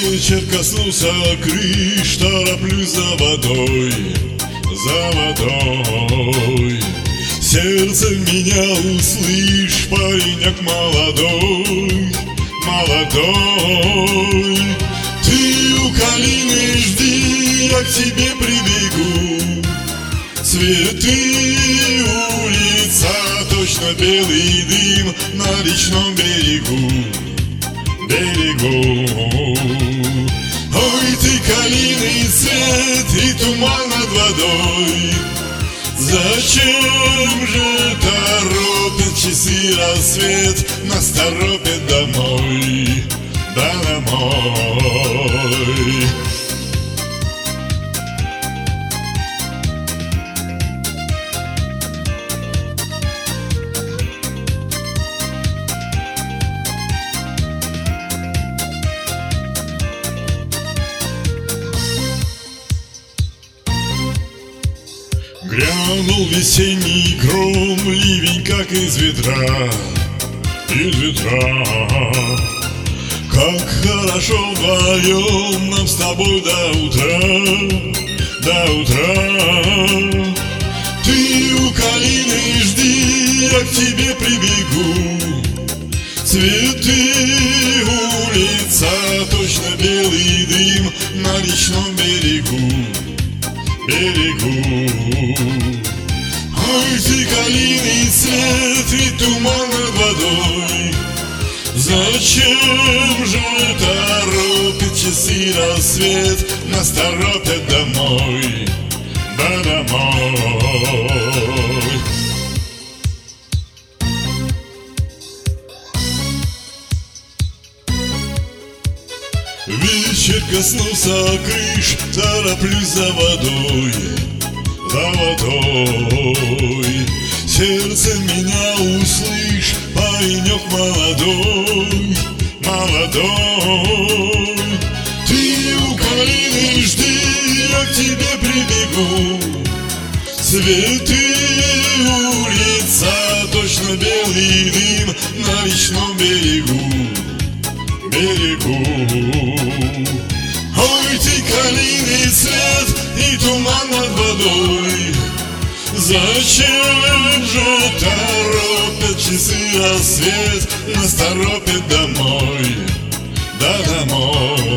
Вечер коснулся крыш, тороплюсь за водой, за водой. Сердце меня услышь, паренек молодой, молодой. Ты у калины жди, я к тебе прибегу. Цветы, улица, точно белый дым на речном берегу, берегу. Ой, ты калиный цвет и туман над водой. Зачем же торопят часы рассвет, нас торопят домой, да домой. Грянул весенний гром, ливень как из ведра, из ведра. Как хорошо вдвоем нам с тобой до утра, до утра. Ты у калины жди, я к тебе прибегу. Цветы, улица, точно белый дым на речном берегу, берегу. Ой, ты калиный цвет и туман над водой. Зачем же торопят часы рассвет, нас торопят домой, да домой. Вечер коснулся крыш, тороплюсь за водой, за водой. Сердце меня услышь, паренек молодой, молодой. Ты у калины жди, я к тебе прибегу. Цветы, улица, точно белый дым на речном берегу, берегу. Ой, ты калиный цвет и туман над водой. Зачем же торопят часы рассвет, нас торопят домой, да домой.